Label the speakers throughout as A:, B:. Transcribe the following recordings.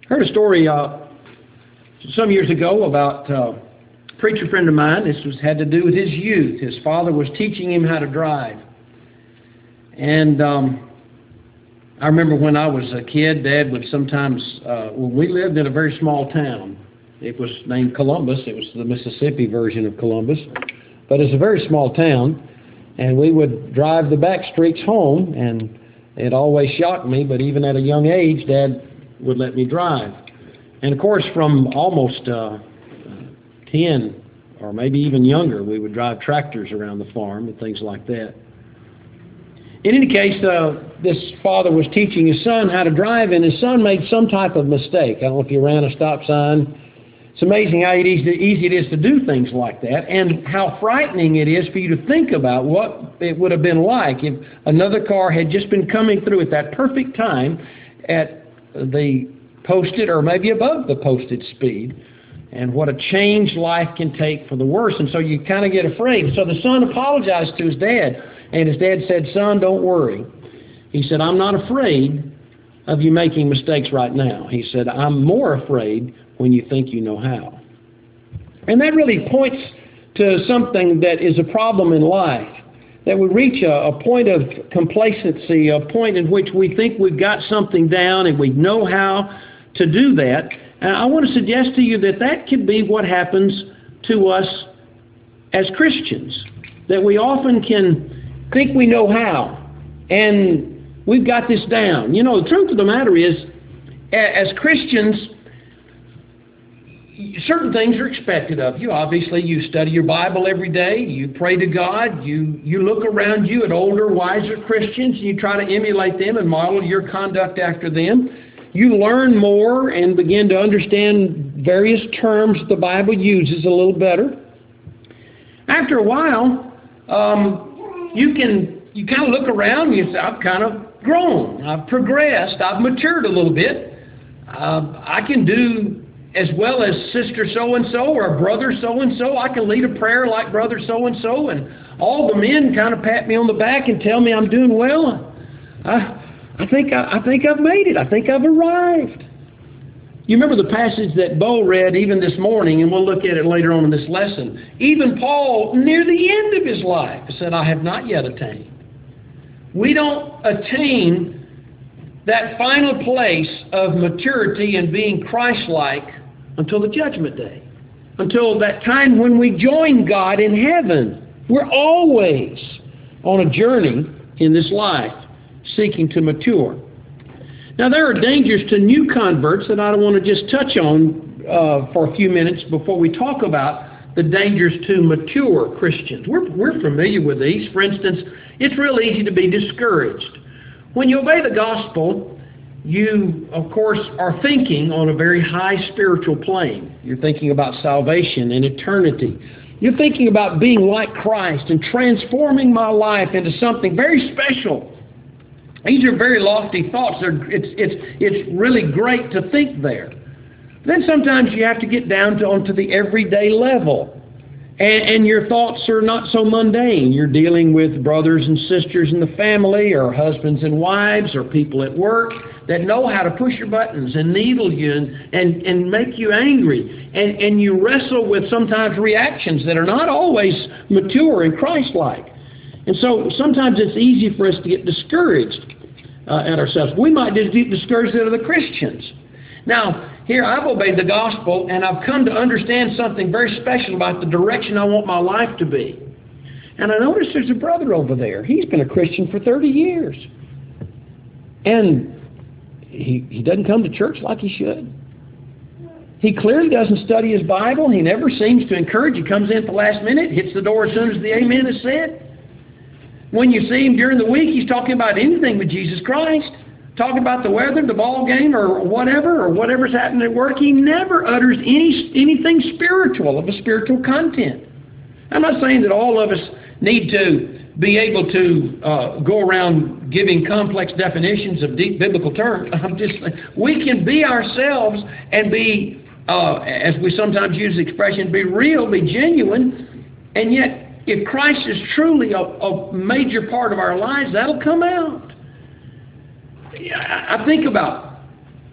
A: Heard a story some years ago about a preacher friend of mine. Had to do with his youth. His father was teaching him how to drive. And I remember when I was a kid, Dad would sometimes, when we lived in a very small town, it was named Columbus. It was the Mississippi version of Columbus. But it's a very small town. And we would drive the back streets home, and it always shocked me, but even at a young age, Dad would let me drive. And of course, from almost 10 or maybe even younger, we would drive tractors around the farm and things like that. In any case, this father was teaching his son how to drive, and his son made some type of mistake. I don't know if he ran a stop sign. It's amazing how easy it is to do things like that, and how frightening it is for you to think about what it would have been like if another car had just been coming through at that perfect time at the posted or maybe above the posted speed, and what a change life can take for the worse. And so you kind of get afraid. So the son apologized to his dad, and his dad said, "Son, don't worry." He said, "I'm not afraid of you making mistakes right now." He said, "I'm more afraid when you think you know how." And that really points to something that is a problem in life, that we reach a point of complacency, a point in which we think we've got something down and we know how to do that. And I want to suggest to you that that could be what happens to us as Christians, that we often can think we know how, and we've got this down. You know, the truth of the matter is, as Christians, certain things are expected of you. Obviously, you study your Bible every day. You pray to God. You look around you at older, wiser Christians, and you try to emulate them and model your conduct after them. You learn more and begin to understand various terms the Bible uses a little better. After a while, you kind of look around and you say, "I've kind of grown. I've progressed. I've matured a little bit. I can do as well as sister so-and-so or brother so-and-so. I can lead a prayer like brother so-and-so, and all the men kind of pat me on the back and tell me I'm doing well. I think I've made it. I think I've arrived." You remember the passage that Bo read even this morning, and we'll look at it later on in this lesson. Even Paul, near the end of his life, said, "I have not yet attained." We don't attain that final place of maturity and being Christ-like until the judgment day, until that time when we join God in heaven. We're always on a journey in this life, seeking to mature. Now, there are dangers to new converts that I want to just touch on for a few minutes before we talk about the dangers to mature Christians. We're familiar with these. For instance, it's real easy to be discouraged. When you obey the gospel, you, of course, are thinking on a very high spiritual plane. You're thinking about salvation and eternity. You're thinking about being like Christ and transforming my life into something very special. These are very lofty thoughts. It's really great to think there. Then sometimes you have to get down onto the everyday level. And your thoughts are not so mundane. You're dealing with brothers and sisters in the family, or husbands and wives, or people at work that know how to push your buttons and needle you and make you angry. And you wrestle with sometimes reactions that are not always mature and Christ-like. And so sometimes it's easy for us to get discouraged at ourselves. We might just get discouraged at other Christians. Now, here I've obeyed the gospel, and I've come to understand something very special about the direction I want my life to be. And I noticed there's a brother over there. He's been a Christian for 30 years. And he doesn't come to church like he should. He clearly doesn't study his Bible. He never seems to encourage. He comes in at the last minute, hits the door as soon as the amen is said. When you see him during the week, he's talking about anything but Jesus Christ. Talking about the weather, the ball game, or whatever's happening at work. He never utters anything spiritual, of a spiritual content. I'm not saying that all of us need to be able to go around giving complex definitions of deep biblical terms. I'm just saying we can be ourselves and be, as we sometimes use the expression, be real, be genuine, and yet if Christ is truly a major part of our lives, that'll come out. I think about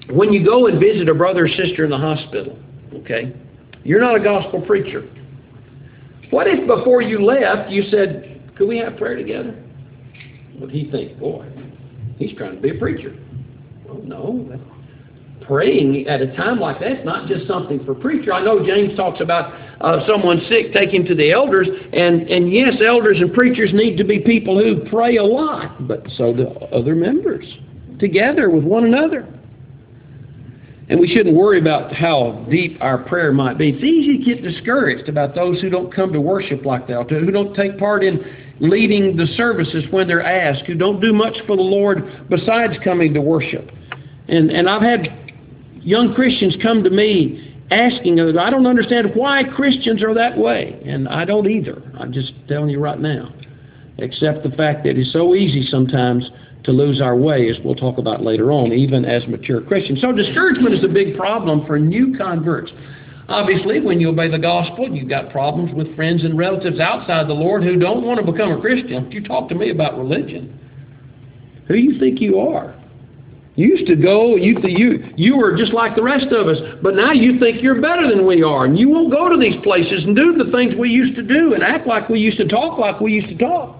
A: when you go and visit a brother or sister in the hospital, okay, you're not a gospel preacher. What if before you left you said, could we have prayer together? Would he think, boy, he's trying to be a preacher? Well, no. Praying at a time like that's not just something for preacher. I know James talks about someone sick, take him to the elders, and yes, elders and preachers need to be people who pray a lot, but so do other members, together with one another. And we shouldn't worry about how deep our prayer might be. It's easy to get discouraged about those who don't come to worship like that, who don't take part in leading the services when they're asked, who don't do much for the Lord besides coming to worship. And I've had young Christians come to me asking, I don't understand why Christians are that way. And I don't either. I'm just telling you right now. Except the fact that it's so easy sometimes to lose our way, as we'll talk about later on, even as mature Christians. So discouragement is a big problem for new converts. Obviously, when you obey the gospel, you've got problems with friends and relatives outside the Lord who don't want to become a Christian. If you talk to me about religion, who do you think you are? You used to go, you were just like the rest of us, but now you think you're better than we are, and you won't go to these places and do the things we used to do and act like we used to talk like we used to talk.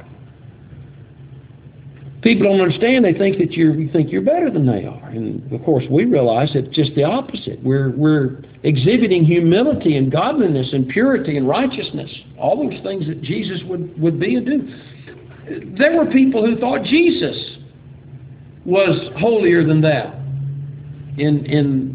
A: People don't understand. They think that you think you're better than they are. And, of course, we realize it's just the opposite. We're exhibiting humility and godliness and purity and righteousness, all those things that Jesus would be and do. There were people who thought Jesus was holier than thou in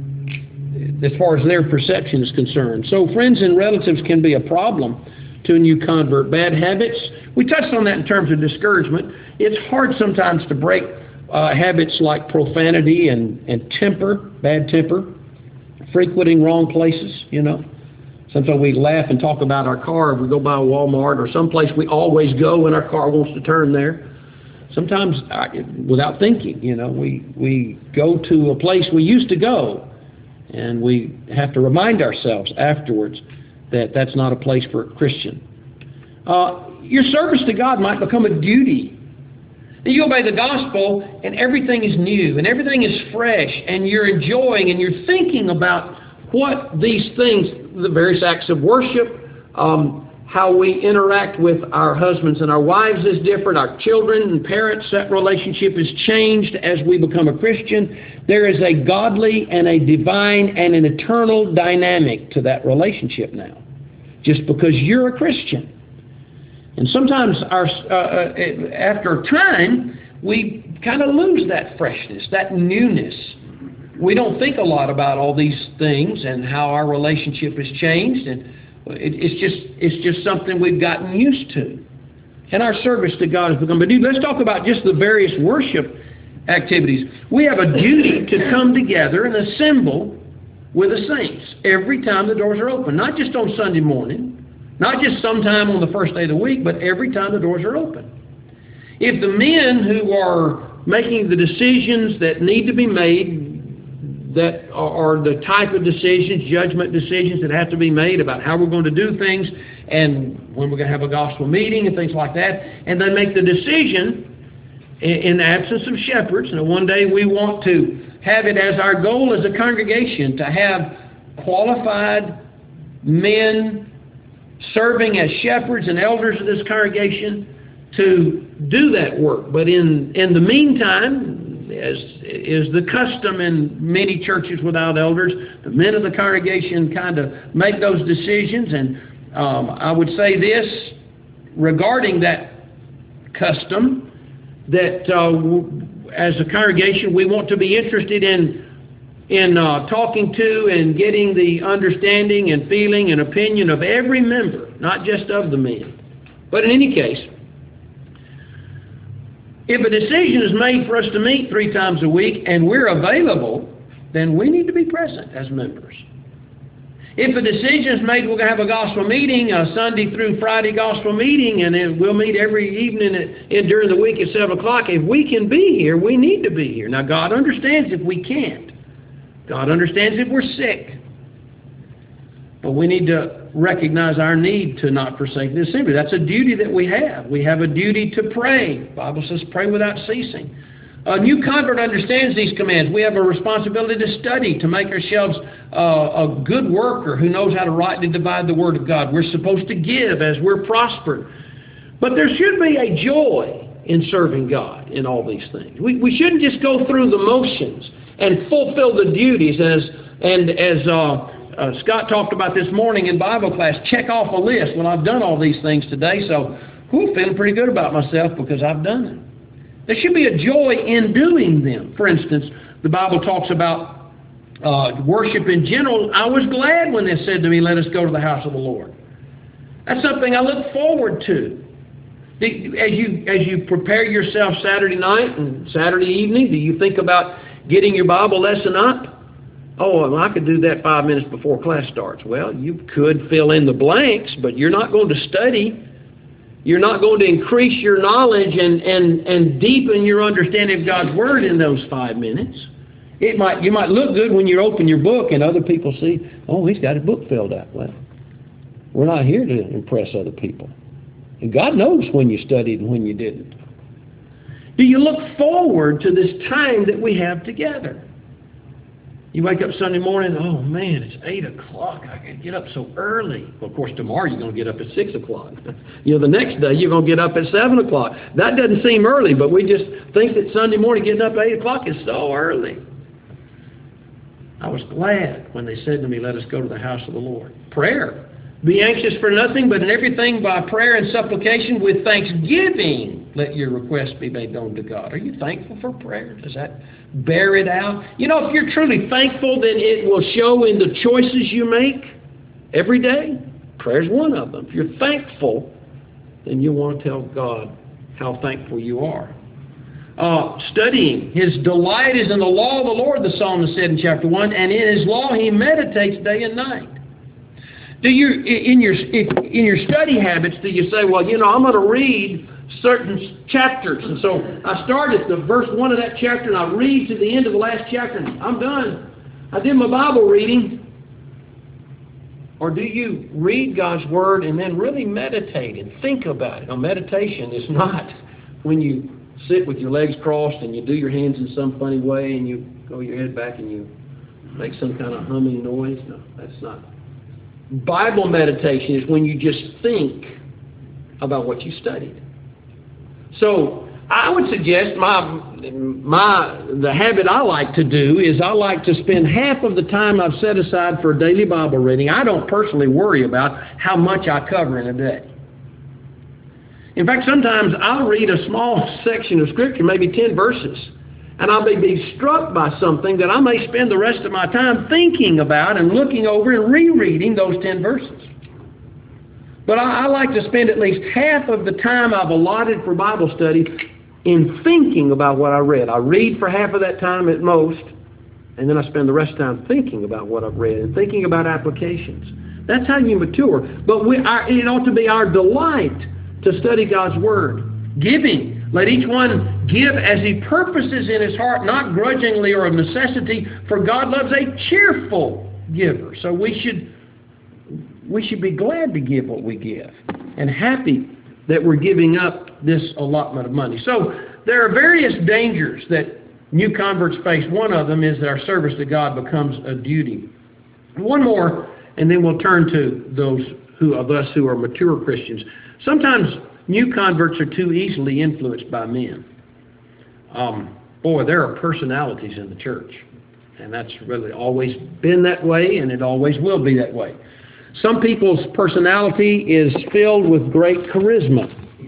A: as far as their perception is concerned. So friends and relatives can be a problem to a new convert. Bad habits, we touched on that in terms of discouragement. It's hard sometimes to break habits like profanity and temper, bad temper, frequenting wrong places, you know. Sometimes we laugh and talk about our car if we go by Walmart or someplace we always go when our car wants to turn there. Sometimes, without thinking, you know, we go to a place we used to go, and we have to remind ourselves afterwards that that's not a place for a Christian. Your service to God might become a duty. You obey the gospel, and everything is new, and everything is fresh, and you're enjoying, and you're thinking about what these things, the various acts of worship, how we interact with our husbands and our wives is different, our children and parents, that relationship is changed as we become a Christian. There is a godly and a divine and an eternal dynamic to that relationship now, just because you're a Christian. And sometimes after a time, we kind of lose that freshness, that newness. We don't think a lot about all these things and how our relationship has changed, and it's just something we've gotten used to. And our service to God has become a duty. Let's talk about just the various worship activities. We have a duty to come together and assemble with the saints every time the doors are open. Not just on Sunday morning, not just sometime on the first day of the week, but every time the doors are open. If the men who are making the decisions that need to be made, that are the type of decisions, judgment decisions that have to be made about how we're going to do things and when we're going to have a gospel meeting and things like that, and they make the decision in the absence of shepherds. And one day we want to have it as our goal as a congregation to have qualified men serving as shepherds and elders of this congregation to do that work. But in the meantime, as is the custom in many churches without elders, the men of the congregation kind of make those decisions. And I would say this regarding that custom, that as a congregation we want to be interested in talking to and getting the understanding and feeling and opinion of every member, not just of the men. But in any case, if a decision is made for us to meet 3 times a week and we're available, then we need to be present as members. If a decision is made we're going to have a gospel meeting, a Sunday through Friday gospel meeting, and we'll meet every evening during the week at 7 o'clock, if we can be here, we need to be here. Now, God understands if we can't. God understands if we're sick. But we need to recognize our need to not forsake the assembly. That's a duty that we have. We have a duty to pray. The Bible says pray without ceasing. A new convert understands these commands. We have a responsibility to study, to make ourselves a good worker who knows how to rightly divide the Word of God. We're supposed to give as we're prospered. But there should be a joy in serving God in all these things. We shouldn't just go through the motions and fulfill the duties as Scott talked about this morning in Bible class, check off a list. Well, I've done all these things today, so feeling pretty good about myself because I've done it. There should be a joy in doing them. For instance, the Bible talks about worship in general. I was glad when they said to me, let us go to the house of the Lord. That's something I look forward to. As you prepare yourself Saturday night and Saturday evening, do you think about getting your Bible lesson up? Oh, well, I could do that 5 minutes before class starts. Well, you could fill in the blanks, but you're not going to study. You're not going to increase your knowledge and deepen your understanding of God's Word in those 5 minutes. You might look good when you open your book and other people see, oh, he's got his book filled out. Well, we're not here to impress other people. And God knows when you studied and when you didn't. Do you look forward to this time that we have together? You wake up Sunday morning, oh man, it's 8 o'clock. I can get up so early. Well, of course, tomorrow you're going to get up at 6 o'clock. The next day you're going to get up at 7 o'clock. That doesn't seem early, but we just think that Sunday morning getting up at 8 o'clock is so early. I was glad when they said to me, let us go to the house of the Lord. Prayer. Be anxious for nothing, but in everything by prayer and supplication with thanksgiving, let your requests be made known to God. Are you thankful for prayer? Does that bear it out? You know, if you're truly thankful, then it will show in the choices you make every day. Prayer's one of them. If you're thankful, then you want to tell God how thankful you are. Studying. His delight is in the law of the Lord, the psalmist said in chapter 1, and in His law he meditates day and night. Do you, in your study habits, do you say, well, I'm going to read certain chapters, and so I start at the verse 1 of that chapter, and I read to the end of the last chapter, and I'm done. I did my Bible reading. Or do you read God's Word and then really meditate and think about it? Now, meditation is not when you sit with your legs crossed and you do your hands in some funny way and you go your head back and you make some kind of humming noise. No, that's not. Bible meditation is when you just think about what you studied. So I would suggest the habit I like to do is I like to spend half of the time I've set aside for daily Bible reading. I don't personally worry about how much I cover in a day. In fact, sometimes I'll read a small section of Scripture, maybe 10 verses, and I'll be struck by something that I may spend the rest of my time thinking about and looking over and rereading those 10 verses. But I like to spend at least half of the time I've allotted for Bible study in thinking about what I read. I read for half of that time at most, and then I spend the rest of the time thinking about what I've read and thinking about applications. That's how you mature. But it ought to be our delight to study God's Word. Giving. Let each one give as he purposes in his heart, not grudgingly or of necessity, for God loves a cheerful giver. So we should be glad to give what we give and happy that we're giving up this allotment of money. So there are various dangers that new converts face. One of them is that our service to God becomes a duty. One more, and then we'll turn to those of us who are mature Christians. Sometimes new converts are too easily influenced by men. There are personalities in the church, and that's really always been that way, and it always will be that way. Some people's personality is filled with great charisma,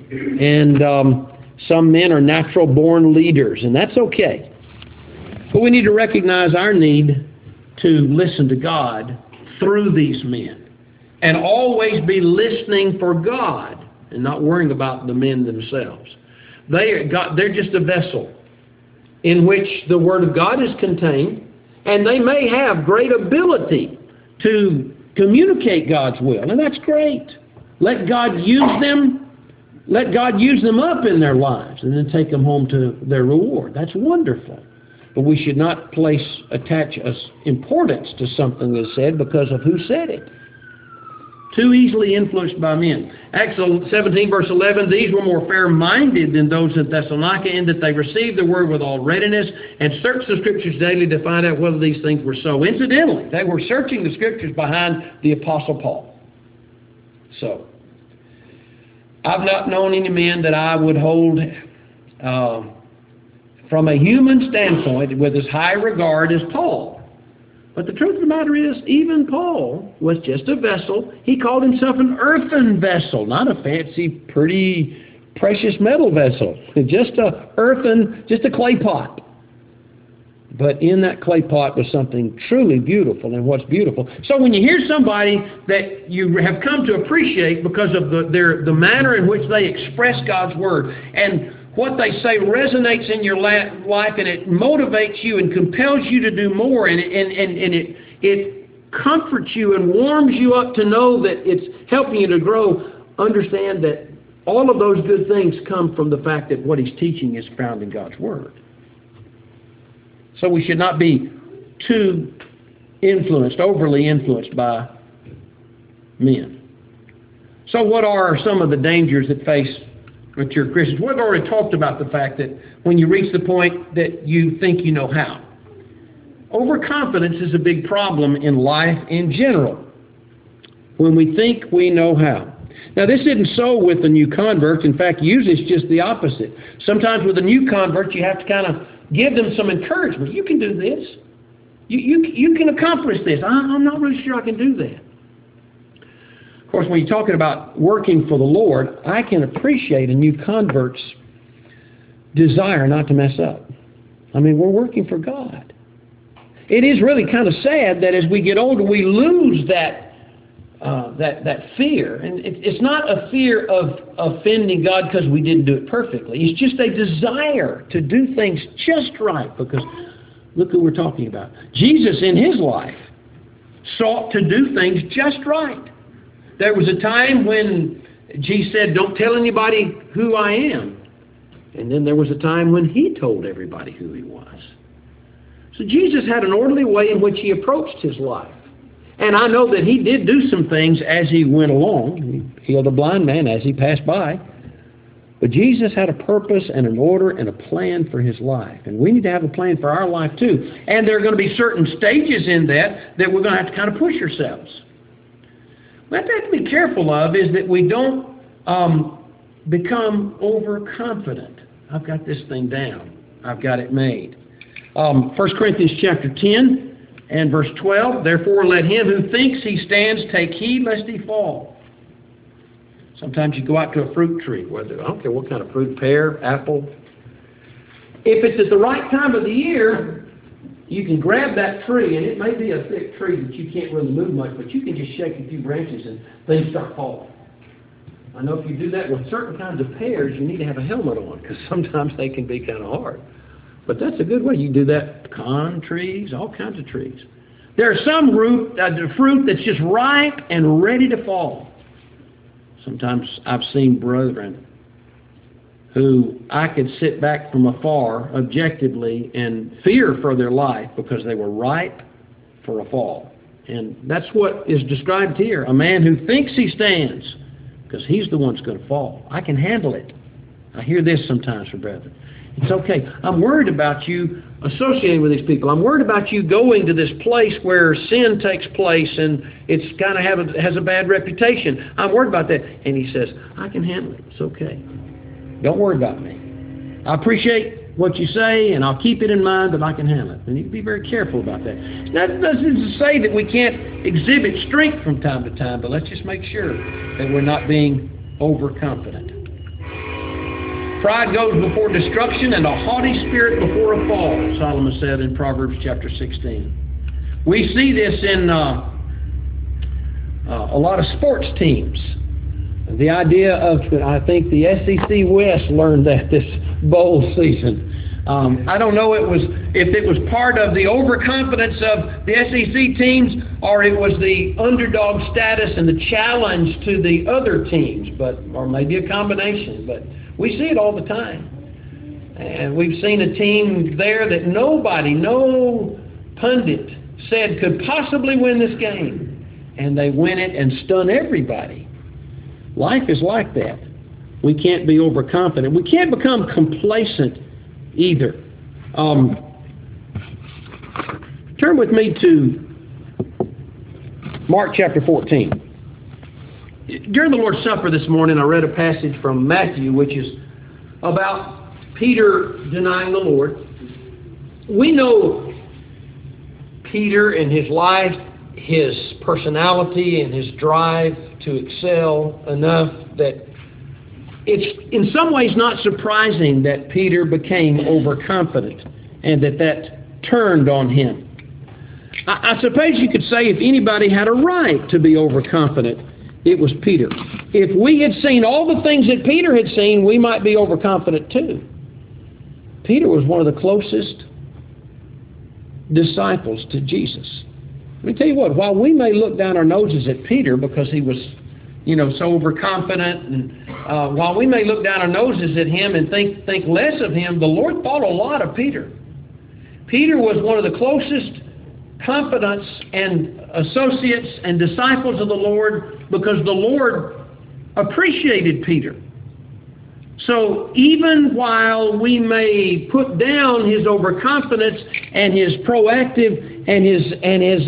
A: and some men are natural-born leaders, and that's okay. But we need to recognize our need to listen to God through these men, and always be listening for God and not worrying about the men themselves. They're just a vessel in which the Word of God is contained, and they may have great ability to communicate God's will, and that's great. Let God use them. Let God use them up in their lives and then take them home to their reward. That's wonderful. But we should not attach importance to something that's said because of who said it. Too easily influenced by men. Acts 17, verse 11, these were more fair-minded than those at Thessalonica, in that they received the word with all readiness and searched the Scriptures daily to find out whether these things were so. Incidentally, they were searching the Scriptures behind the Apostle Paul. So, I've not known any men that I would hold from a human standpoint with as high regard as Paul. But the truth of the matter is, even Paul was just a vessel. He called himself an earthen vessel, not a fancy, pretty, precious metal vessel. Just a clay pot. But in that clay pot was something truly beautiful, and what's beautiful. So when you hear somebody that you have come to appreciate because of the manner in which they express God's Word, and what they say resonates in your life, and it motivates you and compels you to do more, and it comforts you and warms you up to know that it's helping you to grow, understand that all of those good things come from the fact that what he's teaching is found in God's Word. So we should not be too overly influenced by men. So what are some of the dangers that face mature Christians? We've already talked about the fact that when you reach the point that you think you know how. Overconfidence is a big problem in life in general, when we think we know how. Now, this isn't so with the new converts. In fact, usually it's just the opposite. Sometimes with a new convert, you have to kind of give them some encouragement. You can do this. You can accomplish this. I'm not really sure I can do that. Of course, when you're talking about working for the Lord, I can appreciate a new convert's desire not to mess up. I mean, we're working for God. It is really kind of sad that as we get older, we lose that fear. And it's not a fear of offending God because we didn't do it perfectly. It's just a desire to do things just right, because look who we're talking about. Jesus in his life sought to do things just right. There was a time when Jesus said, don't tell anybody who I am. And then there was a time when he told everybody who he was. So Jesus had an orderly way in which he approached his life. And I know that he did do some things as he went along. He healed a blind man as he passed by. But Jesus had a purpose and an order and a plan for his life. And we need to have a plan for our life too. And there are going to be certain stages in that we're going to have to kind of push ourselves. What we have to be careful of is that we don't become overconfident. I've got this thing down. I've got it made. 1 Corinthians chapter 10 and verse 12, therefore let him who thinks he stands take heed lest he fall. Sometimes you go out to a fruit tree, I don't care what kind of fruit, pear, apple. If it's at the right time of the year, you can grab that tree, and it may be a thick tree that you can't really move much, but you can just shake a few branches and things start falling. I know if you do that with certain kinds of pears, you need to have a helmet on, because sometimes they can be kind of hard. But that's a good way. You do that, pecan trees, all kinds of trees. There are some fruit that's just ripe and ready to fall. Sometimes I've seen brethren who I could sit back from afar objectively and fear for their life because they were ripe for a fall. And that's what is described here. A man who thinks he stands, because he's the one that's going to fall. I can handle it. I hear this sometimes from brethren. It's okay. I'm worried about you associating with these people. I'm worried about you going to this place where sin takes place and it's kind of has a bad reputation. I'm worried about that. And he says, I can handle it. It's okay. Don't worry about me. I appreciate what you say, and I'll keep it in mind, but I can handle it. And you can be very careful about that. That doesn't say that we can't exhibit strength from time to time, but let's just make sure that we're not being overconfident. Pride goes before destruction, and a haughty spirit before a fall, Solomon said in Proverbs chapter 16. We see this in a lot of sports teams. The idea of, I think the SEC West learned that this bowl season. I don't know if it was part of the overconfidence of the SEC teams, or it was the underdog status and the challenge to the other teams, or maybe a combination. But we see it all the time. And we've seen a team there that no pundit said could possibly win this game. and they win it and stun everybody. Life is like that. We can't be overconfident. We can't become complacent either. Turn with me to Mark chapter 14. During the Lord's Supper this morning, I read a passage from Matthew, which is about Peter denying the Lord. We know Peter and his life, his personality, and his drive to excel enough that it's in some ways not surprising that Peter became overconfident and that turned on him. I suppose you could say if anybody had a right to be overconfident, it was Peter. If we had seen all the things that Peter had seen, we might be overconfident too. Peter was one of the closest disciples to Jesus. Let me tell you what, while we may look down our noses at Peter because he was, so overconfident, and while we may look down our noses at him and think less of him, the Lord thought a lot of Peter. Peter was one of the closest confidants and associates and disciples of the Lord because the Lord appreciated Peter. So even while we may put down his overconfidence and his proactive and his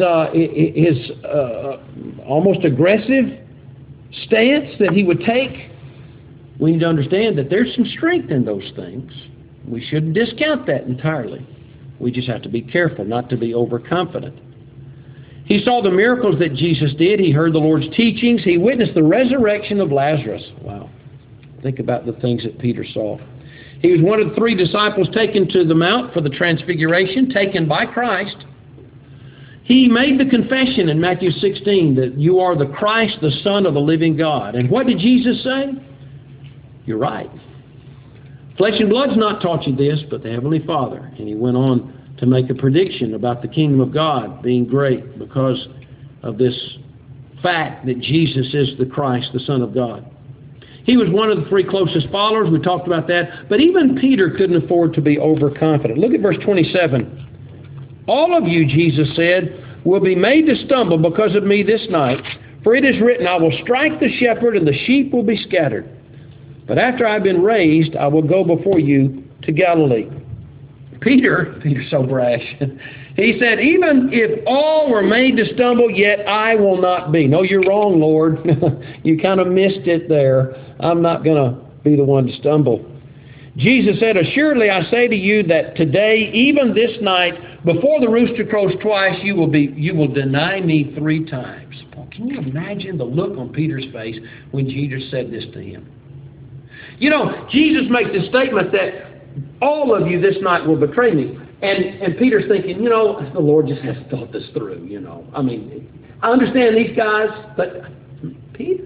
A: almost aggressive stance that he would take, we need to understand that there's some strength in those things. We shouldn't discount that entirely. We just have to be careful not to be overconfident. He saw the miracles that Jesus did. He heard the Lord's teachings. He witnessed the resurrection of Lazarus. Wow. Think about the things that Peter saw. He was one of the 3 disciples taken to the Mount for the Transfiguration, taken by Christ. He made the confession in Matthew 16 that you are the Christ, the Son of the living God. And what did Jesus say? You're right. Flesh and blood's not taught you this, but the Heavenly Father. And he went on to make a prediction about the kingdom of God being great because of this fact that Jesus is the Christ, the Son of God. He was one of the 3 closest followers. We talked about that. But even Peter couldn't afford to be overconfident. Look at verse 27. All of you, Jesus said, will be made to stumble because of me this night. For it is written, I will strike the shepherd and the sheep will be scattered. But after I've been raised, I will go before you to Galilee. Peter's so brash. He said, even if all were made to stumble, yet I will not be. No, you're wrong, Lord. You kind of missed it there. I'm not going to be the one to stumble. Jesus said, assuredly I say to you that today, even this night, before the rooster crows twice, you will deny me 3 times. Can you imagine the look on Peter's face when Jesus said this to him? Jesus makes the statement that all of you this night will betray me. And Peter's thinking, the Lord just hasn't thought this through, I mean, I understand these guys, but Peter?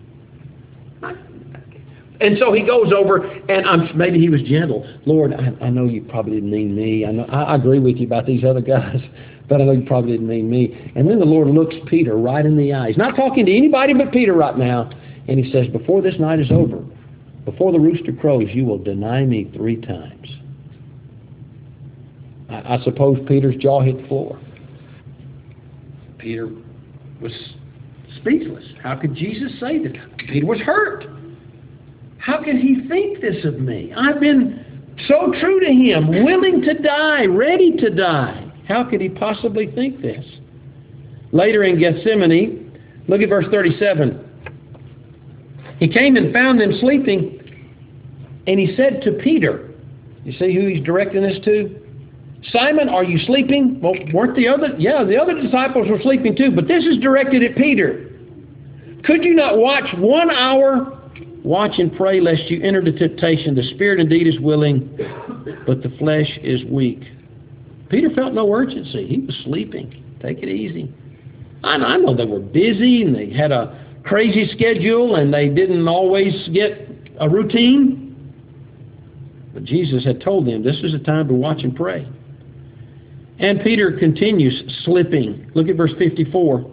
A: And so he goes over, and maybe he was gentle. Lord, I know you probably didn't mean me. I agree with you about these other guys, but I know you probably didn't mean me. And then the Lord looks Peter right in the eye. He's not talking to anybody but Peter right now. And he says, before this night is over, before the rooster crows, you will deny me 3 times. I suppose Peter's jaw hit the floor. Peter was speechless. How could Jesus say that? Peter was hurt. How can he think this of me? I've been so true to him, willing to die, ready to die. How could he possibly think this? Later in Gethsemane, look at verse 37. He came and found them sleeping, and he said to Peter, you see who he's directing this to? Simon, are you sleeping? Well, weren't the other? Yeah, the other disciples were sleeping too, but this is directed at Peter. Could you not watch 1 hour? Watch and pray lest you enter the temptation. The spirit indeed is willing, but the flesh is weak. Peter felt no urgency. He was sleeping. Take it easy. I know they were busy and they had a crazy schedule and they didn't always get a routine. But Jesus had told them this is a time to watch and pray. And Peter continues slipping. Look at verse 54.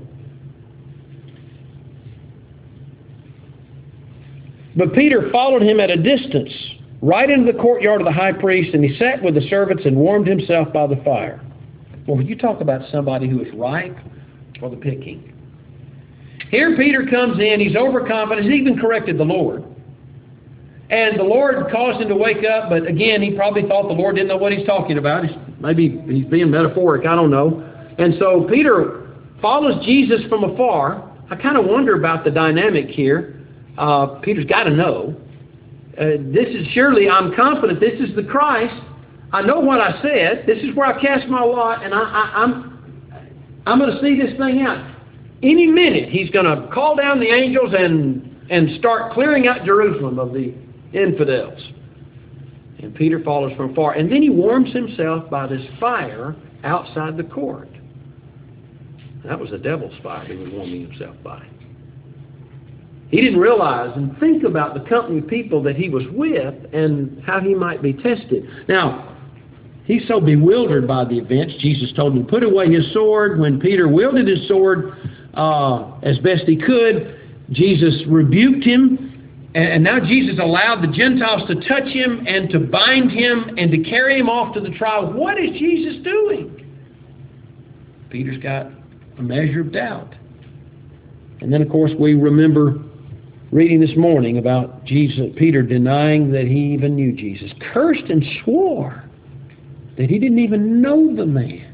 A: But Peter followed him at a distance, right into the courtyard of the high priest, and he sat with the servants and warmed himself by the fire. Well, you talk about somebody who is ripe for the picking. Here Peter comes in, he's overconfident, he's even corrected the Lord. And the Lord caused him to wake up, but again, he probably thought the Lord didn't know what he's talking about. Maybe he's being metaphoric, I don't know. And so Peter follows Jesus from afar. I kind of wonder about the dynamic here. Peter's got to know. This is surely, I'm confident this is the Christ. I know what I said. This is where I cast my lot, and I'm going to see this thing out. Any minute, he's going to call down the angels and start clearing out Jerusalem of the infidels. And Peter follows from far. And then he warms himself by this fire outside the court. That was the devil's fire he was warming himself by. He didn't realize and think about the company of people that he was with and how he might be tested. Now, he's so bewildered by the events. Jesus told him to put away his sword. When Peter wielded his sword as best he could, Jesus rebuked him. And now Jesus allowed the Gentiles to touch him and to bind him and to carry him off to the trial. What is Jesus doing? Peter's got a measure of doubt. And then, of course, we remember reading this morning about Peter denying that he even knew Jesus. Cursed and swore that he didn't even know the man.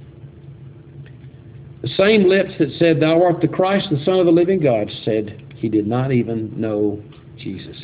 A: The same lips that said, "Thou art the Christ, the Son of the living God," said he did not even know Jesus.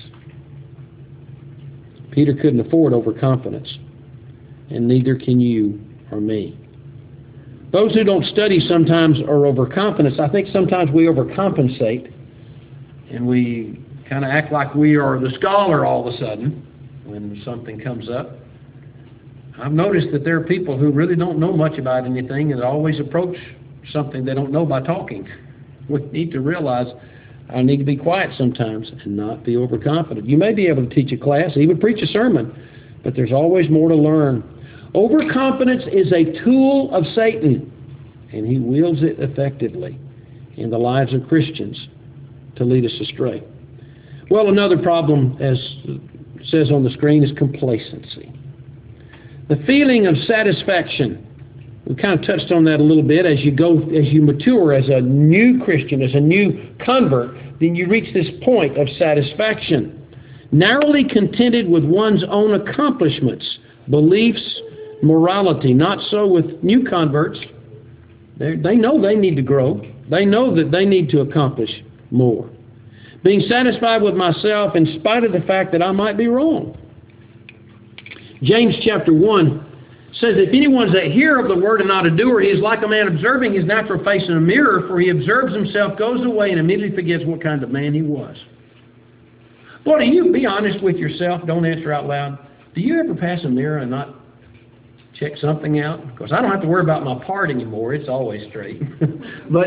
A: Peter couldn't afford overconfidence, and neither can you or me. Those who don't study sometimes are overconfident. I think sometimes we overcompensate, and we kind of act like we are the scholar all of a sudden when something comes up. I've noticed that there are people who really don't know much about anything and always approach something they don't know by talking. We need to realize I need to be quiet sometimes and not be overconfident. You may be able to teach a class, even preach a sermon, but there's always more to learn. Overconfidence is a tool of Satan, and he wields it effectively in the lives of Christians to lead us astray. Well, another problem, as it says on the screen, is complacency. The feeling of satisfaction. We kind of touched on that a little bit. As you mature as a new Christian, as a new convert, then you reach this point of satisfaction. Narrowly contented with one's own accomplishments, beliefs, morality. Not so with new converts. They know they need to grow. They know that they need to accomplish more. Being satisfied with myself in spite of the fact that I might be wrong. James chapter 1 says, "If anyone is a hearer of the word and not a doer, he is like a man observing his natural face in a mirror, for he observes himself, goes away, and immediately forgets what kind of man he was." Boy, do you be honest with yourself? Don't answer out loud. Do you ever pass a mirror and not check something out? Because I don't have to worry about my part anymore. It's always straight. But,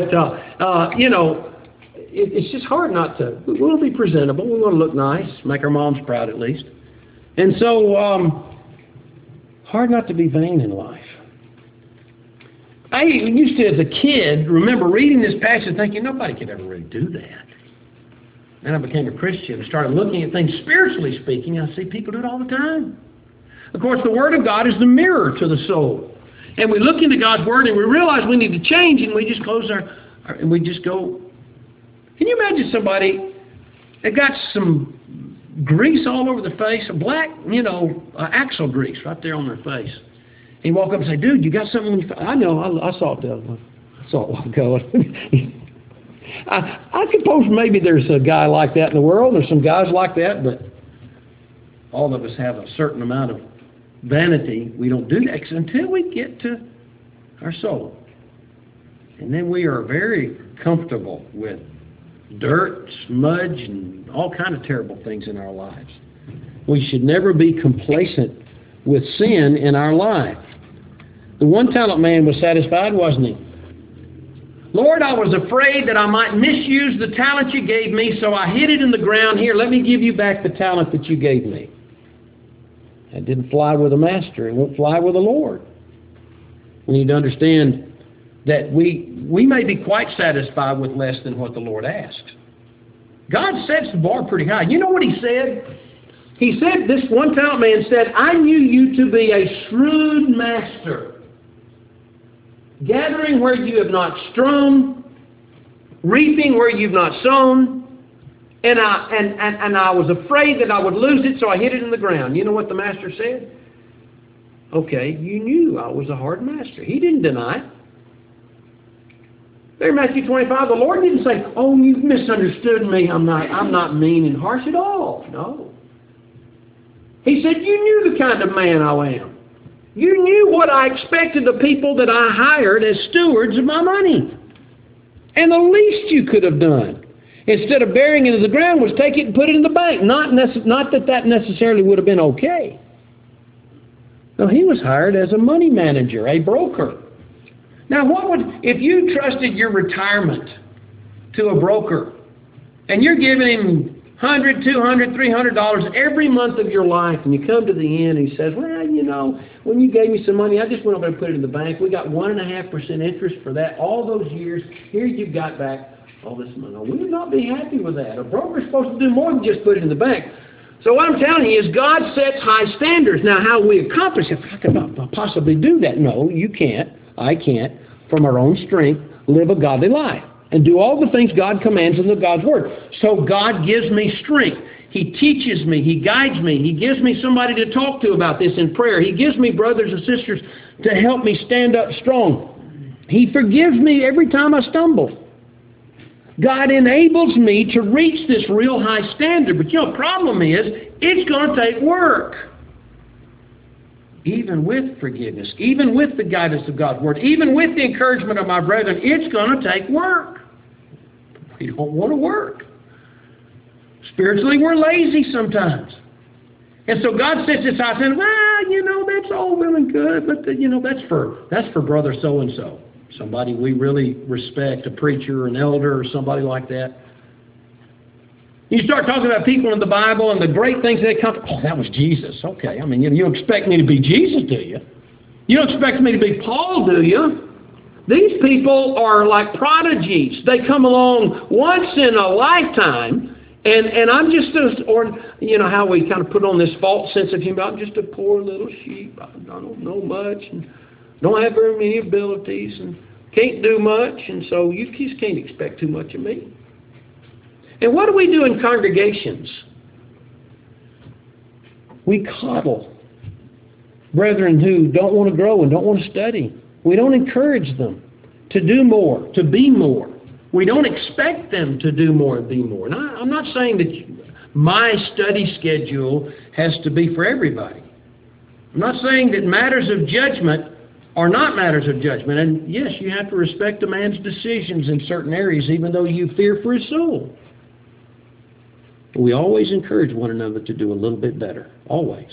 A: it's just hard not to. We want to be presentable. We want to look nice, make our moms proud at least. And so, hard not to be vain in life. I used to, as a kid, remember reading this passage thinking, nobody could ever really do that. Then I became a Christian and started looking at things spiritually speaking. I see people do it all the time. Of course, the Word of God is the mirror to the soul. And we look into God's Word and we realize we need to change, and we just close and we just go. Can you imagine somebody that got some grease all over the face, a black, axle grease right there on their face. And you walk up and say, "Dude, you got something on your face?" "I know, I saw it the other one. I saw it a while ago." I suppose maybe there's a guy like that in the world. There's some guys like that, but all of us have a certain amount of vanity. We don't do that until we get to our soul. And then we are very comfortable with dirt, smudge, and all kind of terrible things in our lives. We should never be complacent with sin in our life. The one-talent man was satisfied, wasn't he? "Lord, I was afraid that I might misuse the talent you gave me, so I hid it in the ground. Here, let me give you back the talent that you gave me." It didn't fly with the master. It won't fly with the Lord. We need to understand that we may be quite satisfied with less than what the Lord asks. God sets the bar pretty high. You know what He said? He said, this one-talent man said, "I knew you to be a shrewd master, gathering where you have not strewn, reaping where you've not sown. And I was afraid that I would lose it, so I hid it in the ground. You know what the master said? Okay, you knew I was a hard master. He didn't deny it. There in Matthew 25, the Lord didn't say, oh, you've misunderstood me. I'm not mean and harsh at all. No. He said, you knew the kind of man I am. You knew what I expected of people that I hired as stewards of my money. And the least you could have done, instead of burying it in the ground, was take it and put it in the bank. Not that necessarily would have been okay. No, he was hired as a money manager, a broker. Now, if you trusted your retirement to a broker, and you're giving him $100, $200, $300 every month of your life, and you come to the end and he says, well, you know, when you gave me some money, I just went over and put it in the bank. We got 1.5% interest for that all those years. Here you've got back all this money. No, we would not be happy with that. A broker's supposed to do more than just put it in the bank. So what I'm telling you is God sets high standards. Now, how we accomplish it, how can I possibly do that? No, you can't. I can't, from our own strength, live a godly life and do all the things God commands in God's Word. So God gives me strength. He teaches me. He guides me. He gives me somebody to talk to about this in prayer. He gives me brothers and sisters to help me stand up strong. He forgives me every time I stumble. God enables me to reach this real high standard. But the problem is, it's going to take work. Even with forgiveness, even with the guidance of God's Word, even with the encouragement of my brethren, it's going to take work. We don't want to work. Spiritually, we're lazy sometimes. And so God sets this high standard. Well, that's all well and good, but that's for brother so-and-so. Somebody we really respect, a preacher, an elder, or somebody like that. You start talking about people in the Bible and the great things they come. Oh, that was Jesus. Okay, you don't expect me to be Jesus, do you? You don't expect me to be Paul, do you? These people are like prodigies. They come along once in a lifetime, and I'm just how we kind of put on this false sense of humor. I'm just a poor little sheep. I don't know much, and don't have very many abilities, and can't do much, and so you just can't expect too much of me. And what do we do in congregations? We coddle brethren who don't want to grow and don't want to study. We don't encourage them to do more, to be more. We don't expect them to do more and be more. And I'm not saying that my study schedule has to be for everybody. I'm not saying that matters of judgment are not matters of judgment. And yes, you have to respect a man's decisions in certain areas, even though you fear for his soul. But we always encourage one another to do a little bit better. Always.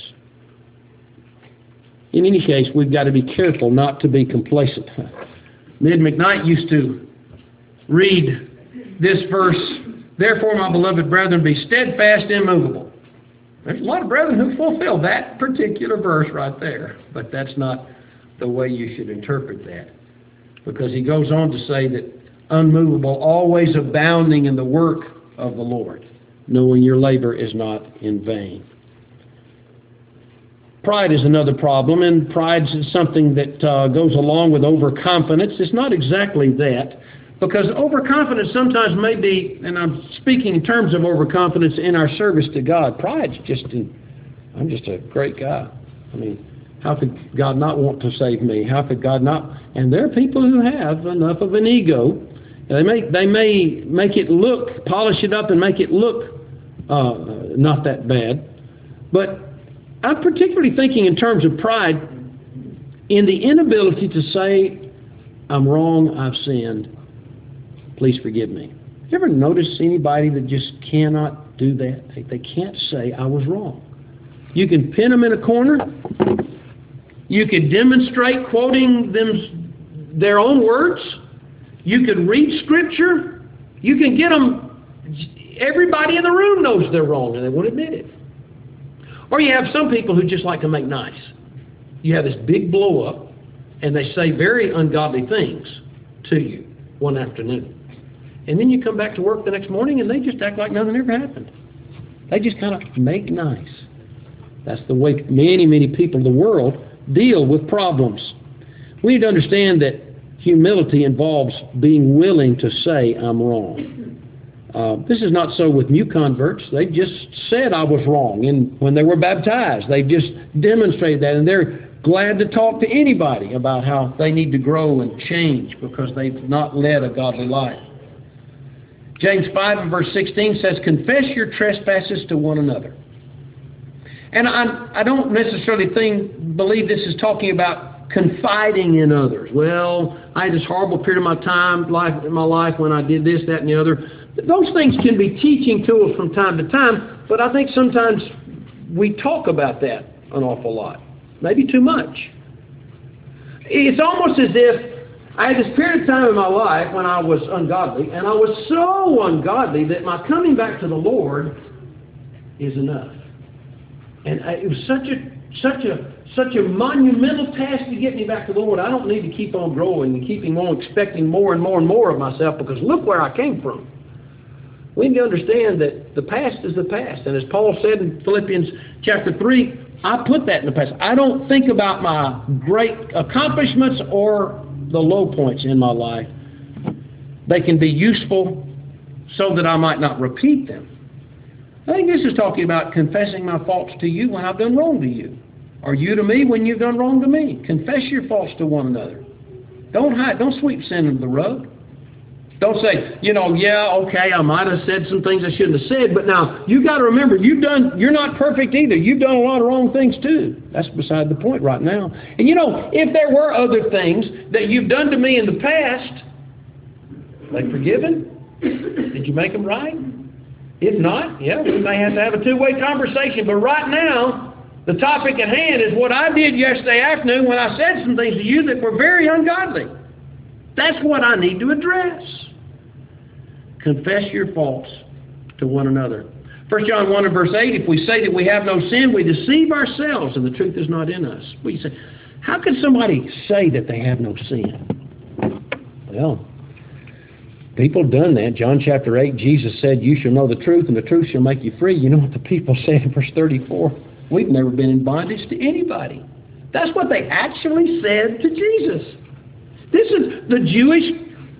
A: In any case, we've got to be careful not to be complacent. Mid McKnight used to read this verse, therefore, my beloved brethren, be steadfast, immovable. There's a lot of brethren who fulfill that particular verse right there, but that's not the way you should interpret that. Because he goes on to say that unmovable, always abounding in the work of the Lord, knowing your labor is not in vain. Pride is another problem, and pride is something that goes along with overconfidence. It's not exactly that, because overconfidence sometimes may be, and I'm speaking in terms of overconfidence in our service to God. Pride's I'm just a great guy. How could God not want to save me? How could God not? And there are people who have enough of an ego. They may make it look, polish it up and make it look not that bad. But I'm particularly thinking in terms of pride in the inability to say, I'm wrong, I've sinned, please forgive me. You ever notice anybody that just cannot do that? They can't say, I was wrong. You can pin them in a corner. You could demonstrate quoting their own words. You could read Scripture. You can get them. Everybody in the room knows they're wrong and they won't admit it. Or you have some people who just like to make nice. You have this big blow up and they say very ungodly things to you one afternoon. And then you come back to work the next morning and they just act like nothing ever happened. They just kind of make nice. That's the way many, many people in the world deal with problems. We need to understand that humility involves being willing to say, I'm wrong. This is not so with new converts. They just said I was wrong. And when they were baptized, they just demonstrated that. And they're glad to talk to anybody about how they need to grow and change because they've not led a godly life. James 5 and verse 16 says, confess your trespasses to one another. And I don't necessarily believe this is talking about confiding in others. Well, I had this horrible period of my life when I did this, that, and the other. Those things can be teaching tools from time to time, but I think sometimes we talk about that an awful lot. Maybe too much. It's almost as if I had this period of time in my life when I was ungodly, and I was so ungodly that my coming back to the Lord is enough. And it was such a monumental task to get me back to the Lord. I don't need to keep on growing and keeping on expecting more and more and more of myself, because look where I came from. We need to understand that the past is the past. And as Paul said in Philippians chapter 3, I put that in the past. I don't think about my great accomplishments or the low points in my life. They can be useful so that I might not repeat them. I think this is talking about confessing my faults to you when I've done wrong to you, or you to me when you've done wrong to me. Confess your faults to one another. Don't hide. Don't sweep sin under the rug. Don't say, I might have said some things I shouldn't have said, but now you've got to remember, you're not perfect either. You've done a lot of wrong things too. That's beside the point right now. And if there were other things that you've done to me in the past, are they forgiven? Did you make them right? If not, we may have to have a two-way conversation. But right now, the topic at hand is what I did yesterday afternoon when I said some things to you that were very ungodly. That's what I need to address. Confess your faults to one another. 1 John 1 and verse 8, if we say that we have no sin, we deceive ourselves and the truth is not in us. We say, how can somebody say that they have no sin? Well, people have done that. John chapter 8, Jesus said, you shall know the truth and the truth shall make you free. You know what the people say in verse 34? We've never been in bondage to anybody. That's what they actually said to Jesus. This is the Jewish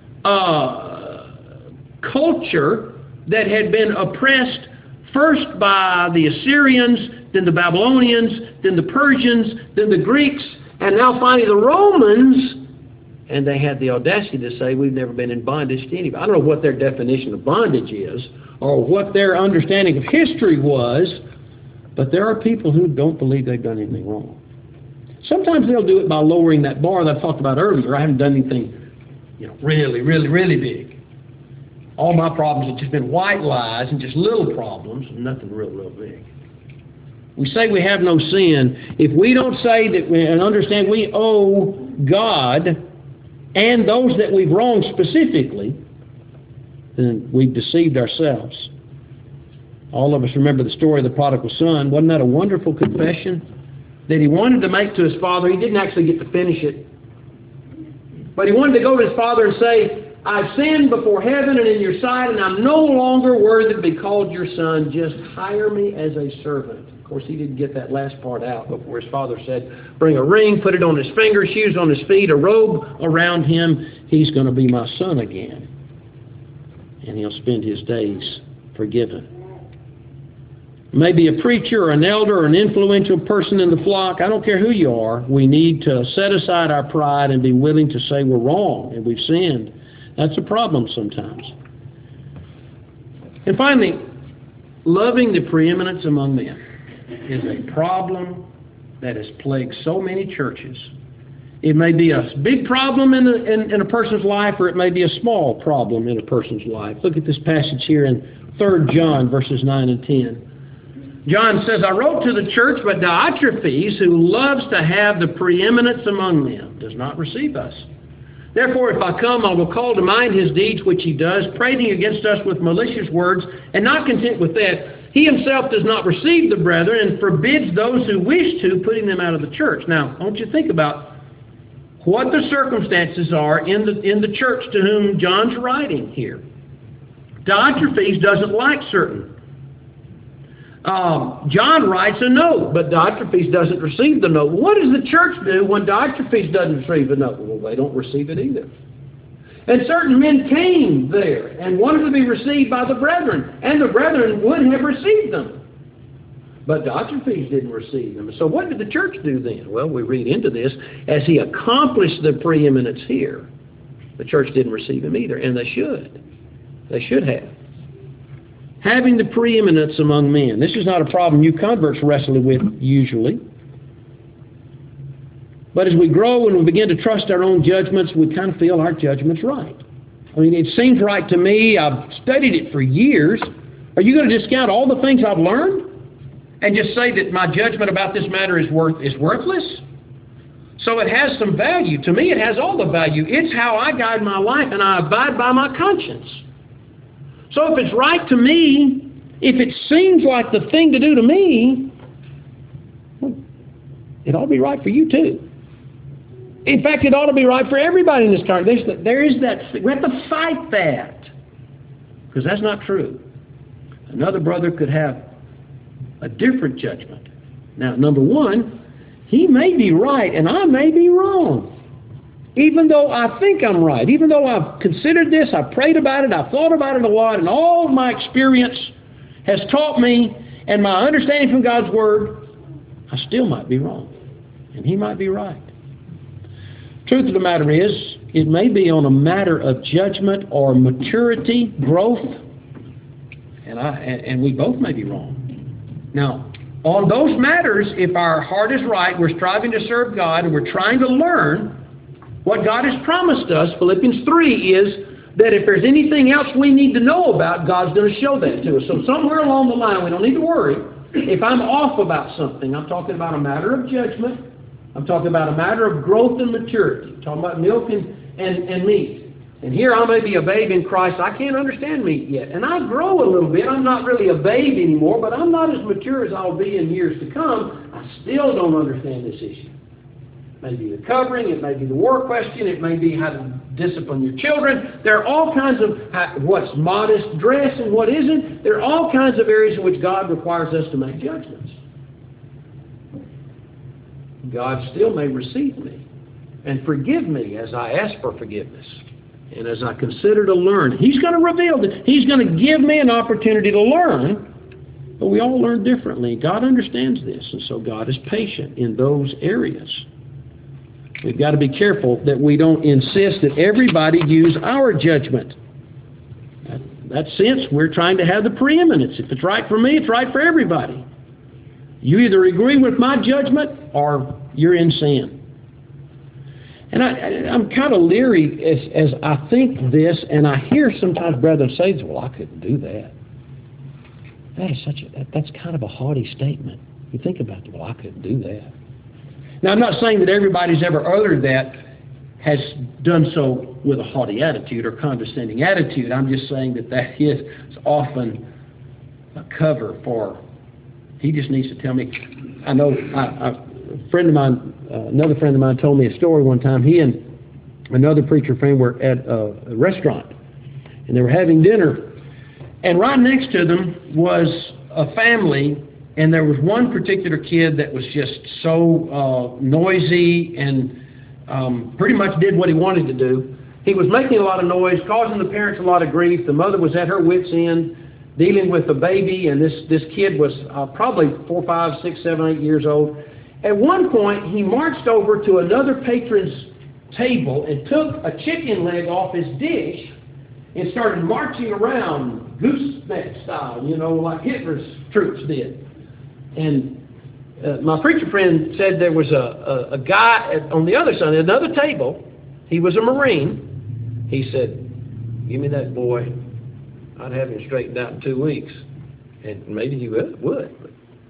A: culture that had been oppressed first by the Assyrians, then the Babylonians, then the Persians, then the Greeks, and now finally the Romans. And they had the audacity to say, we've never been in bondage to anybody. I don't know what their definition of bondage is or what their understanding of history was, but there are people who don't believe they've done anything wrong. Sometimes they'll do it by lowering that bar that I talked about earlier. I haven't done anything really, really, really big. All my problems have just been white lies and just little problems, nothing real big. We say we have no sin. If we don't say that and understand we owe God and those that we've wronged specifically, then we've deceived ourselves. All of us remember the story of the prodigal son. Wasn't that a wonderful confession that he wanted to make to his father? He didn't actually get to finish it. But he wanted to go to his father and say, I've sinned before heaven and in your sight, and I'm no longer worthy to be called your son. Just hire me as a servant. Of course, he didn't get that last part out before his father said, bring a ring, put it on his finger, shoes on his feet, a robe around him. He's going to be my son again. And he'll spend his days forgiven. Maybe a preacher or an elder or an influential person in the flock, I don't care who you are, we need to set aside our pride and be willing to say we're wrong and we've sinned. That's a problem sometimes. And finally, loving the preeminence among men is a problem that has plagued so many churches. It may be a big problem in a person's life, or it may be a small problem in a person's life. Look at this passage here in 3 John verses 9 and 10. John says, I wrote to the church, but Diotrephes, who loves to have the preeminence among them, does not receive us. Therefore, if I come, I will call to mind his deeds, which he does, prating against us with malicious words, and not content with that, he himself does not receive the brethren and forbids those who wish to, putting them out of the church. Now, I want you to think about what the circumstances are in the church to whom John's writing here. Diotrephes doesn't like certain John writes a note, but Diotrephes doesn't receive the note. What does the church do when Diotrephes doesn't receive the note? Well, they don't receive it either. And certain men came there and wanted to be received by the brethren, and the brethren would have received them. But Diotrephes didn't receive them. So what did the church do then? Well, we read into this, as he accomplished the preeminence here, the church didn't receive him either, and they should. They should have. Having the preeminence among men. This is not a problem you converts wrestle with usually. But as we grow and we begin to trust our own judgments, we kind of feel our judgment's right. I mean, it seems right to me. I've studied it for years. Are you going to discount all the things I've learned and just say that my judgment about this matter is worthless? So it has some value. To me, it has all the value. It's how I guide my life, and I abide by my conscience. So if it's right to me, if it seems like the thing to do to me, well, it ought to be right for you too. In fact, it ought to be right for everybody in this congregation. There is that. We have to fight that, because that's not true. Another brother could have a different judgment. Now, number one, he may be right and I may be wrong. Even though I think I'm right, even though I've considered this, I've prayed about it, I've thought about it a lot, and all of my experience has taught me, and my understanding from God's Word, I still might be wrong. And he might be right. Truth of the matter is, it may be on a matter of judgment or maturity, growth, and we both may be wrong. Now, on those matters, if our heart is right, we're striving to serve God, and we're trying to learn what God has promised us. Philippians 3 is that if there's anything else we need to know about, God's going to show that to us. So somewhere along the line, we don't need to worry. If I'm off about something, I'm talking about a matter of judgment. I'm talking about a matter of growth and maturity. I'm talking about milk and meat. And here I may be a babe in Christ. I can't understand meat yet. And I grow a little bit. I'm not really a babe anymore, but I'm not as mature as I'll be in years to come. I still don't understand this issue. It may be the covering. It may be the war question. It may be how to discipline your children. There are all kinds of what's modest dress and what isn't. There are all kinds of areas in which God requires us to make judgments. God still may receive me and forgive me as I ask for forgiveness and as I consider to learn. He's going to reveal that. He's going to give me an opportunity to learn, but we all learn differently. God understands this, and so God is patient in those areas. We've got to be careful that we don't insist that everybody use our judgment. In that sense, we're trying to have the preeminence. If it's right for me, it's right for everybody. You either agree with my judgment or you're in sin. And I'm kind of leery as I think this, and I hear sometimes brethren say, well, I couldn't do that. That's kind of a haughty statement. You think about it, well, I couldn't do that. Now, I'm not saying that everybody's ever uttered that has done so with a haughty attitude or condescending attitude. I'm just saying that is often a cover for, he just needs to tell me. I know a friend of mine, another friend of mine told me a story one time. He and another preacher friend were at a restaurant, and they were having dinner. And right next to them was a family, and there was one particular kid that was just so noisy and pretty much did what he wanted to do. He was making a lot of noise, causing the parents a lot of grief. The mother was at her wit's end, dealing with a baby, and this kid was probably 4, 5, 6, 7, 8 years old. At one point, he marched over to another patron's table and took a chicken leg off his dish and started marching around gooseneck style, like Hitler's troops did. And my preacher friend said there was a guy on the other side, another table. He was a Marine. He said, give me that boy. I'd have him straightened out in 2 weeks. And maybe he would. But,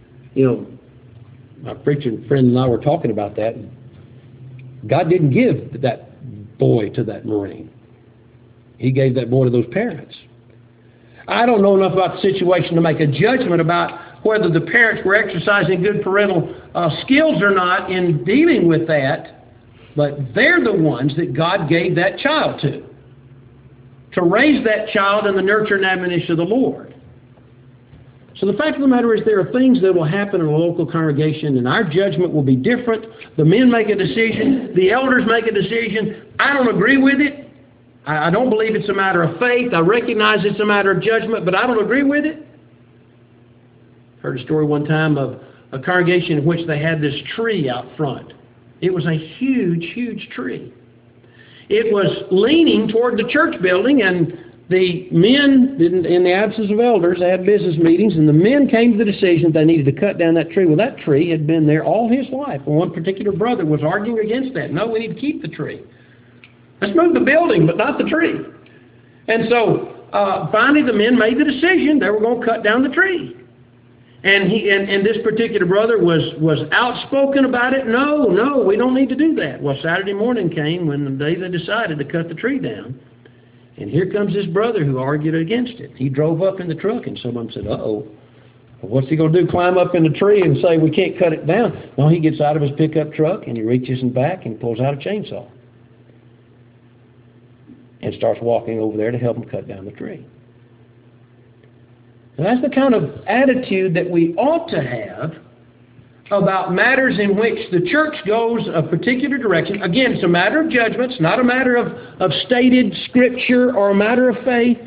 A: my preacher friend and I were talking about that. God didn't give that boy to that Marine. He gave that boy to those parents. I don't know enough about the situation to make a judgment about whether the parents were exercising good parental skills or not in dealing with that, but they're the ones that God gave that child to raise that child in the nurture and admonition of the Lord. So the fact of the matter is there are things that will happen in a local congregation, and our judgment will be different. The men make a decision. The elders make a decision. I don't agree with it. I don't believe it's a matter of faith. I recognize it's a matter of judgment, but I don't agree with it. Heard a story one time of a congregation in which they had this tree out front. It was a huge, huge tree. It was leaning toward the church building, and the men, in the absence of elders, they had business meetings, and the men came to the decision they needed to cut down that tree. Well, that tree had been there all his life. And one particular brother was arguing against that. No, we need to keep the tree. Let's move the building, but not the tree. And so finally the men made the decision they were going to cut down the tree. And this particular brother was outspoken about it. No, we don't need to do that. Well, Saturday morning came when the day they decided to cut the tree down. And here comes this brother who argued against it. He drove up in the truck, and someone said, uh-oh. What's he going to do, climb up in the tree and say we can't cut it down? No, he gets out of his pickup truck, and he reaches in back and pulls out a chainsaw and starts walking over there to help him cut down the tree. And that's the kind of attitude that we ought to have about matters in which the church goes a particular direction. Again, it's a matter of judgment. It's not a matter of stated scripture or a matter of faith.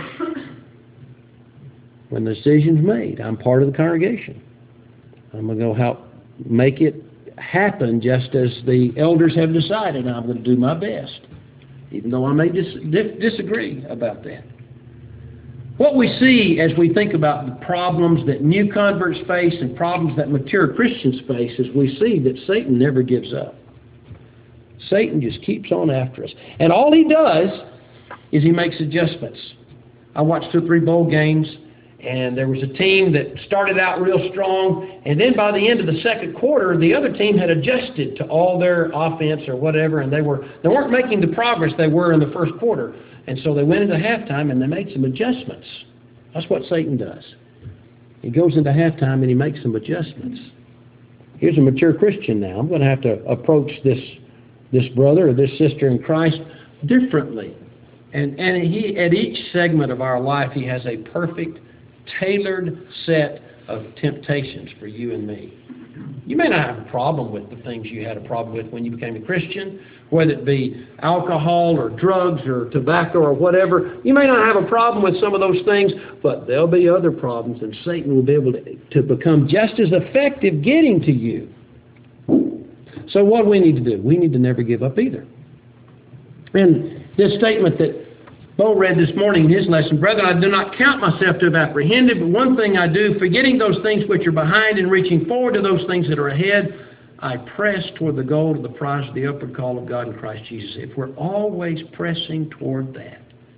A: When the decision's made, I'm part of the congregation. I'm going to go help make it happen just as the elders have decided. I'm going to do my best, even though I may disagree about that. What we see as we think about the problems that new converts face and problems that mature Christians face is we see that Satan never gives up. Satan just keeps on after us. And all he does is he makes adjustments. I watched 2 or 3 bowl games, and there was a team that started out real strong, and then by the end of the second quarter, the other team had adjusted to all their offense or whatever, and they weren't making the progress they were in the first quarter. And so they went into halftime and they made some adjustments. That's what Satan does. He goes into halftime and he makes some adjustments. Here's a mature Christian now. I'm going to have to approach this brother or this sister in Christ differently. And he, at each segment of our life, he has a perfect, tailored set of temptations for you and me. You may not have a problem with the things you had a problem with when you became a Christian, whether it be alcohol or drugs or tobacco or whatever. You may not have a problem with some of those things, but there'll be other problems, and Satan will be able to become just as effective getting to you. So what do we need to do? We need to never give up either. And this statement that Bo read this morning in his lesson, "Brethren, I do not count myself to have apprehended, but one thing I do, forgetting those things which are behind and reaching forward to those things that are ahead, I press toward the goal of the prize of the upward call of God in Christ Jesus." If we're always pressing toward that,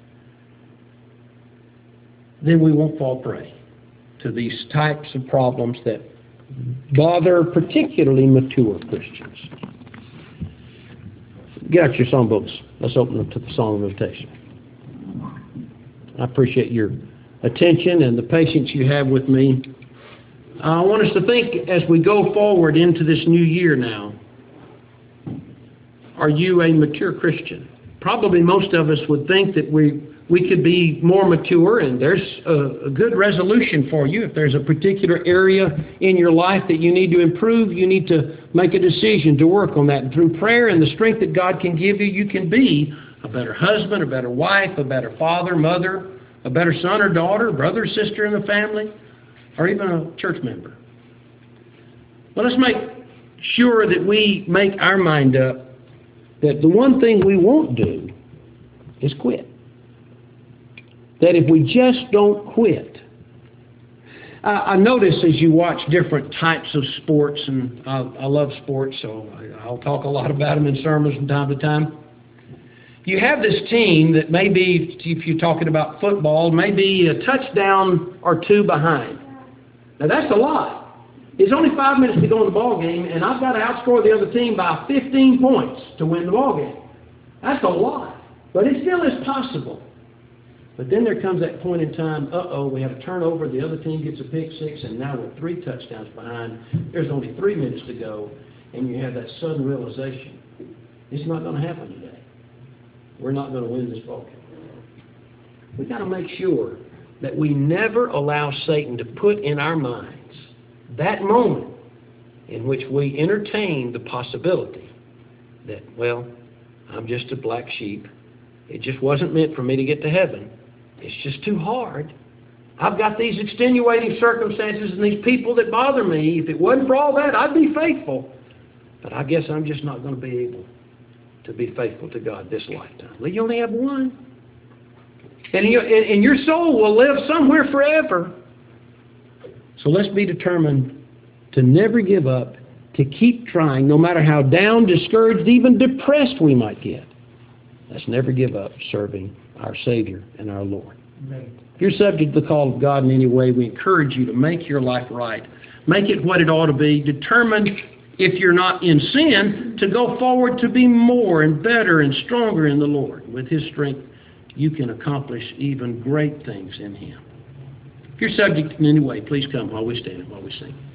A: then we won't fall prey to these types of problems that bother particularly mature Christians. Get out your songbooks. Let's open up to the Song of Invitation. I appreciate your attention and the patience you have with me. I want us to think as we go forward into this new year now, are you a mature Christian? Probably most of us would think that we could be more mature, and there's a good resolution for you. If there's a particular area in your life that you need to improve, you need to make a decision to work on that. And through prayer and the strength that God can give you, you can be a better husband, a better wife, a better father, mother, a better son or daughter, brother or sister in the family, or even a church member. Well, let's make sure that we make our mind up that the one thing we won't do is quit. That if we just don't quit. I notice as you watch different types of sports, and I love sports, so I'll talk a lot about them in sermons from time to time. You have this team that may be, if you're talking about football, maybe a touchdown or 2 behind. Now that's a lot. It's only 5 minutes to go in the ball game, and I've got to outscore the other team by 15 points to win the ball game. That's a lot, but it still is possible. But then there comes that point in time, we have a turnover, the other team gets a pick 6, and now we're 3 touchdowns behind. There's only 3 minutes to go, and you have that sudden realization. It's not going to happen today. We're not going to win this ball game. We've got to make sure that we never allow Satan to put in our minds that moment in which we entertain the possibility that, well, I'm just a black sheep. It just wasn't meant for me to get to heaven. It's just too hard. I've got these extenuating circumstances and these people that bother me. If it wasn't for all that, I'd be faithful. But I guess I'm just not going to be able to be faithful to God this lifetime. Well, you only have one. And your soul will live somewhere forever. So let's be determined to never give up, to keep trying, no matter how down, discouraged, even depressed we might get. Let's never give up serving our Savior and our Lord. Amen. If you're subject to the call of God in any way, we encourage you to make your life right. Make it what it ought to be. Determined, if you're not in sin, to go forward to be more and better and stronger in the Lord. With His strength, you can accomplish even great things in Him. If you're subject in any way, please come while we stand and while we sing.